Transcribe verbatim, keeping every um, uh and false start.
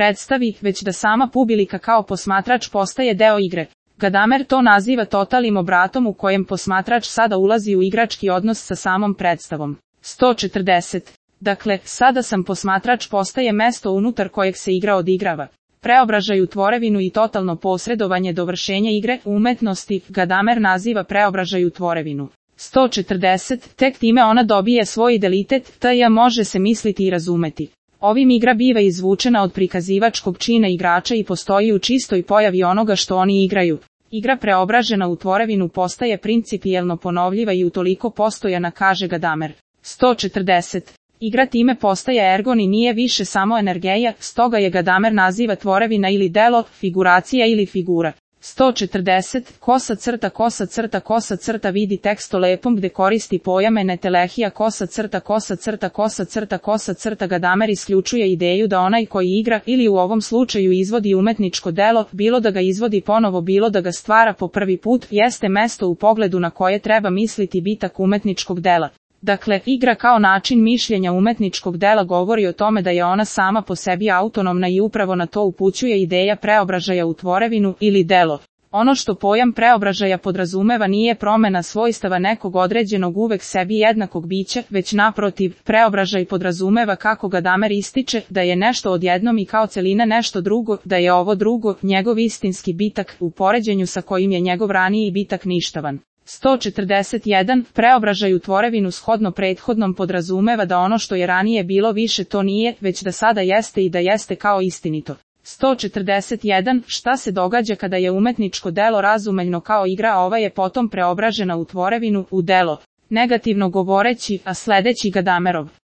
predstavi, već da sama publika kao posmatrač postaje deo igre. Gadamer to naziva totalnim obratom u kojem posmatrač sada ulazi u igrački odnos sa samom predstavom. sto četrdeset. Dakle, sada sam posmatrač postaje mesto unutar kojeg se igra odigrava. Preobražaj u tvorevinu i totalno posredovanje dovršenja igre u umetnosti Gadamer naziva preobražaj u tvorevinu. sto četrdeset. Tek time ona dobije svoj identitet, t.j. može se misliti i razumeti. Ovim igra biva izvučena od prikazivačkog čina igrača i postoji u čistoj pojavi onoga što oni igraju. Igra preobražena u tvorevinu postaje principijelno ponovljiva i utoliko postojana, kaže Gadamer. sto četrdeset. Igra time postaje ergon i nije više samo energeja, stoga je Gadamer naziva tvorevina ili delo, figuracija ili figura. sto četrdeset. Kosa crta kosa crta kosa crta vidi teksto lepom gde koristi pojame netelehija kosa crta kosa crta kosa crta kosa crta Gadamer isključuje ideju da onaj koji igra ili u ovom slučaju izvodi umetničko delo, bilo da ga izvodi ponovo bilo da ga stvara po prvi put, jeste mesto u pogledu na koje treba misliti bitak umetničkog dela. Dakle, igra kao način mišljenja umetničkog dela govori o tome da je ona sama po sebi autonomna i upravo na to upućuje ideja preobražaja u tvorevinu ili delo. Ono što pojam preobražaja podrazumeva nije promena svojstava nekog određenog uvek sebi jednakog bića, već naprotiv, preobražaj podrazumeva, kako Gadamer ističe, da je nešto odjednom i kao celina nešto drugo, da je ovo drugo, njegov istinski bitak, u poređenju sa kojim je njegov raniji bitak ništavan. sto četrdeset jedan. Preobražaj u tvorevinu shodno prethodnom podrazumeva da ono što je ranije bilo više to nije, već da sada jeste i da jeste kao istinito. sto četrdeset jedan. Šta se događa kada je umetničko delo razumeljno kao igra, a ova je potom preobražena u tvorevinu, u delo? Negativno govoreći, a sledeći Gadamerov